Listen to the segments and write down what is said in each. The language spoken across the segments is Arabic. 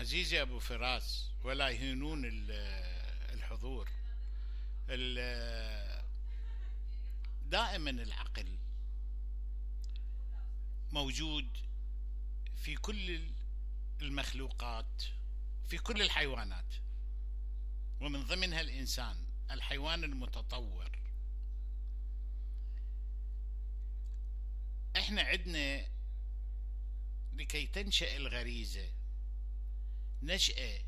عزيزي أبو فراس، ولا يهينون الحضور. دائما العقل موجود في كل المخلوقات، في كل الحيوانات، ومن ضمنها الإنسان، الحيوان المتطور. احنا عندنا لكي تنشأ الغريزة نشأة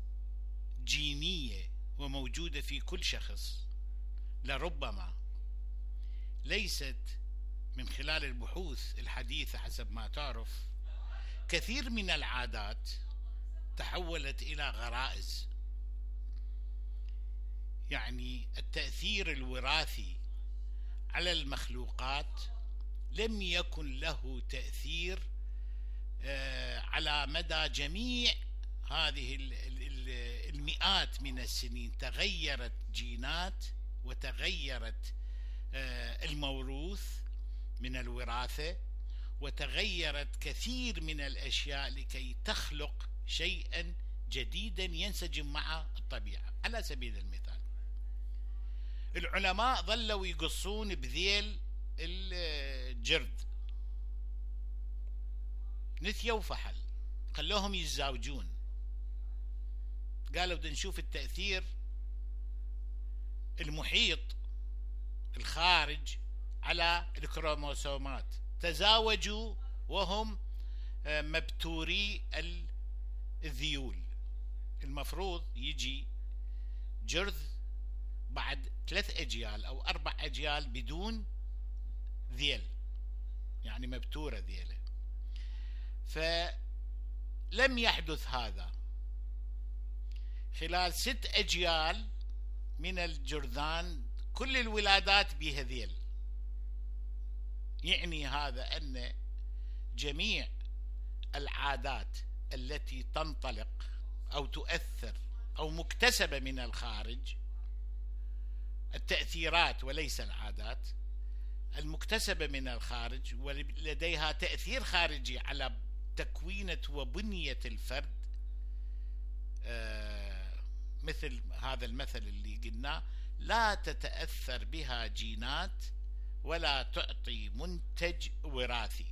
جينية وموجودة في كل شخص، لربما ليست من خلال البحوث الحديثة حسب ما تعرف. كثير من العادات تحولت إلى غرائز، يعني التأثير الوراثي على المخلوقات لم يكن له تأثير على مدى جميع هذه المئات من السنين. تغيرت جينات وتغيرت الموروث من الوراثة، وتغيرت كثير من الأشياء لكي تخلق شيئا جديدا ينسجم مع الطبيعة. على سبيل المثال، العلماء ظلوا يقصون بذيل الجرد، نثية وفحل، خلوهم يتزاوجون. قالوا بدنا نشوف التأثير المحيط الخارج على الكروموسومات. تزاوجوا وهم مبتوري الذيول. المفروض يجي جرذ بعد 3 أجيال أو 4 أجيال بدون ذيل، يعني مبتورة ذيله. فلم يحدث هذا. خلال 6 أجيال من الجرذان كل الولادات بها ذيل. يعني هذا أن جميع العادات التي تنطلق أو تؤثر أو مكتسبة من الخارج، التأثيرات وليس العادات، المكتسبة من الخارج ولديها تأثير خارجي على تكوينة وبنية الفرد، مثل هذا المثل اللي قلناه: لا تتأثر بها جينات ولا تعطي منتج وراثي.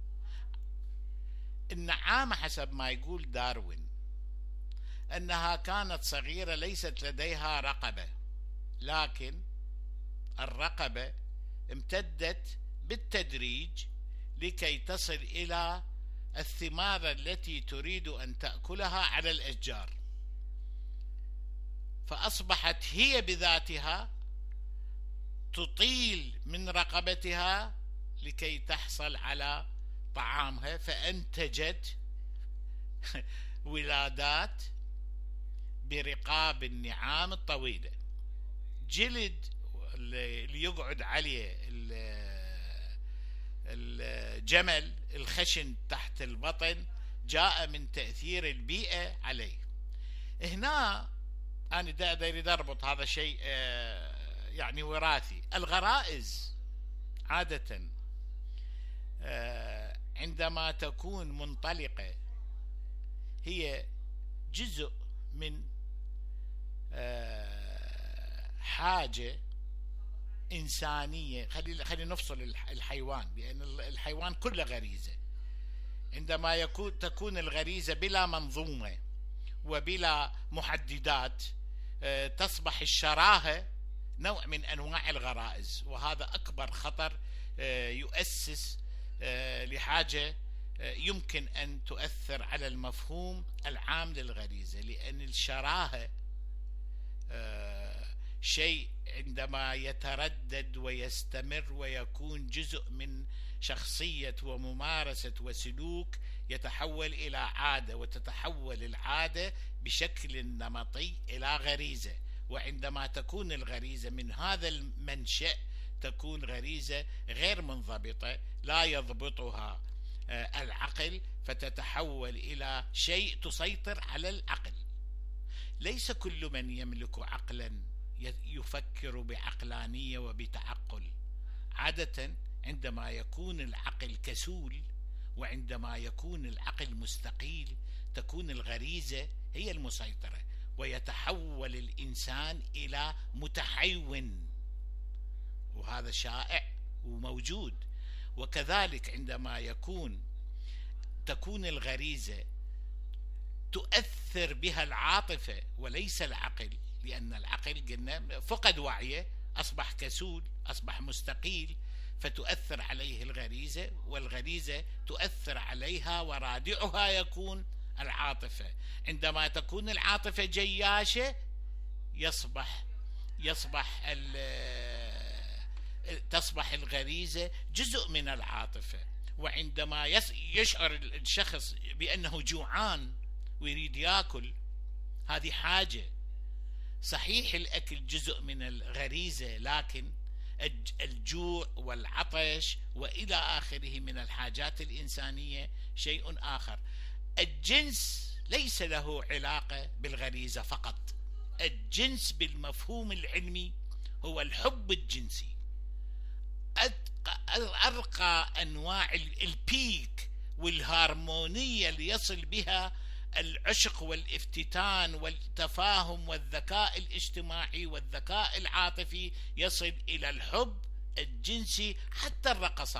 النعامة حسب ما يقول داروين أنها كانت صغيرة ليست لديها رقبة، لكن الرقبة امتدت بالتدريج لكي تصل إلى الثمار التي تريد أن تأكلها على الأشجار، فأصبحت هي بذاتها تطيل من رقبتها لكي تحصل على طعامها، فأنتجت ولادات برقاب النعام الطويلة. جلد اللي يقعد عليه الجمل الخشن تحت البطن جاء من تأثير البيئة عليه. هنا أنا داير أربط هذا شيء يعني وراثي. الغرائز عادة عندما تكون منطلقة هي جزء من حاجة إنسانية. خلينا نفصل الحيوان، لأن الحيوان كله غريزة. عندما تكون الغريزة بلا منظومة وبلا محددات، تصبح الشراهة نوع من أنواع الغرائز، وهذا أكبر خطر يؤسس لحاجة يمكن أن تؤثر على المفهوم العام للغريزة. لأن الشراهة شيء عندما يتردد ويستمر ويكون جزء من شخصية وممارسة وسلوك يتحول إلى عادة، وتتحول العادة بشكل نمطي إلى غريزة. وعندما تكون الغريزة من هذا المنشأ تكون غريزة غير منضبطة لا يضبطها العقل، فتتحول إلى شيء تسيطر على العقل. ليس كل من يملك عقلا يفكر بعقلانية وبتعقل. عادة عندما يكون العقل كسول وعندما يكون العقل مستقيل تكون الغريزة هي المسيطرة، ويتحول الإنسان إلى متحيون، وهذا شائع وموجود. وكذلك عندما تكون الغريزة تؤثر بها العاطفة وليس العقل، لأن العقل قلنا فقد وعيه، أصبح كسول، أصبح مستقيل، فتؤثر عليه الغريزة، والغريزة تؤثر عليها ورادعها يكون العاطفة. عندما تكون العاطفة جياشة تصبح الغريزة جزء من العاطفة. وعندما يشعر الشخص بأنه جوعان ويريد يأكل، هذه حاجة. صحيح الأكل جزء من الغريزة، لكن الجوع والعطش وإلى آخره من الحاجات الإنسانية شيء آخر. الجنس ليس له علاقة بالغريزة فقط. الجنس بالمفهوم العلمي هو الحب الجنسي، أرقى أنواع البيك والهارمونية اللي يصل بها العشق والافتتان والتفاهم والذكاء الاجتماعي والذكاء العاطفي، يصل إلى الحب الجنسي. حتى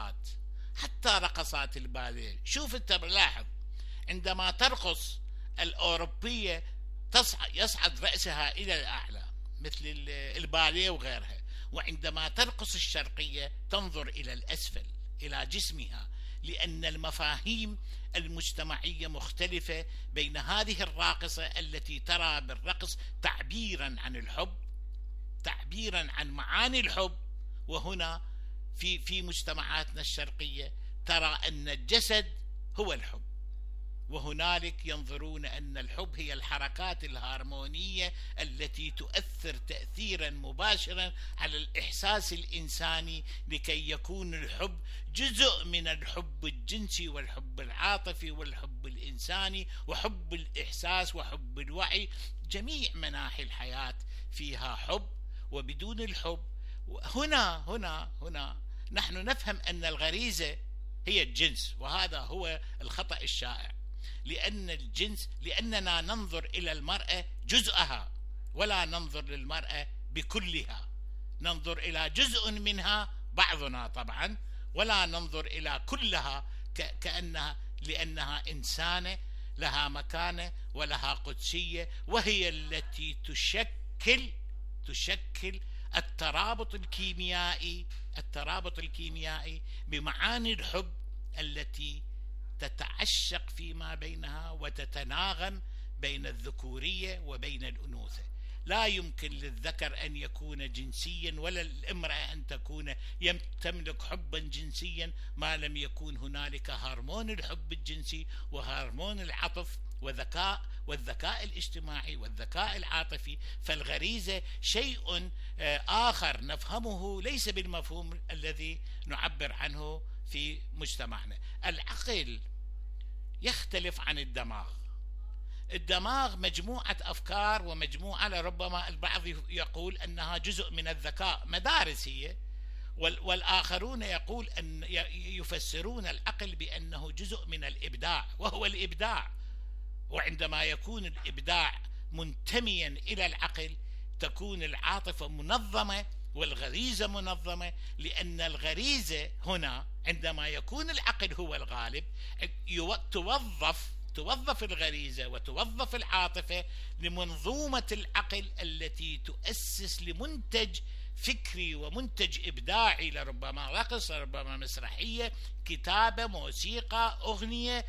رقصات الباليه، شوف انت لاحظ عندما ترقص الأوروبية يصعد رأسها إلى الأعلى مثل الباليه وغيرها، وعندما ترقص الشرقية تنظر إلى الأسفل إلى جسمها، لأن المفاهيم المجتمعية مختلفة بين هذه الراقصة التي ترى بالرقص تعبيرا عن الحب، تعبيرا عن معاني الحب، وهنا في مجتمعاتنا الشرقية ترى أن الجسد هو الحب، وهنالك ينظرون أن الحب هي الحركات الهارمونية التي تؤثر تأثيرا مباشرا على الإحساس الإنساني، لكي يكون الحب جزء من الحب الجنسي والحب العاطفي والحب الإنساني وحب الإحساس وحب الوعي. جميع مناحي الحياة فيها حب، وبدون الحب هنا نحن نفهم أن الغريزة هي الجنس، وهذا هو الخطأ الشائع. لأننا ننظر إلى المرأة جزءها ولا ننظر للمرأة بكلها، ننظر إلى جزء منها بعضنا طبعا، ولا ننظر إلى كلها لأنها إنسانة لها مكانة ولها قدسية، وهي التي تشكل الترابط الكيميائي بمعاني الحب التي تتعشق فيما بينها وتتناغم بين الذكورية وبين الأنوثة. لا يمكن للذكر أن يكون جنسيا ولا الامرأة أن تملك حبا جنسيا ما لم يكون هنالك هرمون الحب الجنسي وهرمون العطف والذكاء الاجتماعي والذكاء العاطفي. فالغريزة شيء آخر نفهمه ليس بالمفهوم الذي نعبر عنه في مجتمعنا. العقل يختلف عن الدماغ مجموعة أفكار ومجموعة، لربما البعض يقول أنها جزء من الذكاء، مدارس هي، والآخرون يفسرون العقل بأنه جزء من الإبداع، وهو الإبداع. وعندما يكون الإبداع منتميا إلى العقل تكون العاطفة منظمة والغريزة منظمة، لأن الغريزة هنا عندما يكون العقل هو الغالب توظف الغريزة وتوظف العاطفة لمنظومة العقل التي تؤسس لمنتج فكري ومنتج إبداعي، لربما رقص، لربما مسرحية، كتابة، موسيقى، أغنية،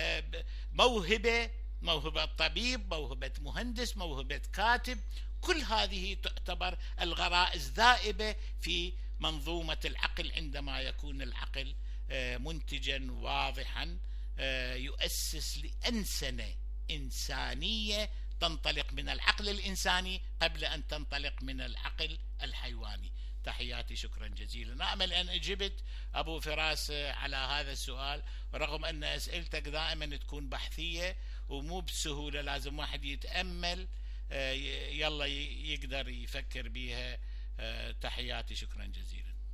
موهبة طبيب، موهبة مهندس، موهبة كاتب. كل هذه تعتبر الغرائز ذائبة في منظومة العقل عندما يكون العقل منتجا واضحا يؤسس لأنسنة إنسانية تنطلق من العقل الإنساني قبل أن تنطلق من العقل الحيواني. تحياتي، شكرا جزيلا. نأمل أن أجبت أبو فراس على هذا السؤال، رغم أن أسئلتك دائما تكون بحثية ومو بسهولة، لازم واحد يتأمل يلا يقدر يفكر بيها. تحياتي، شكرا جزيلا.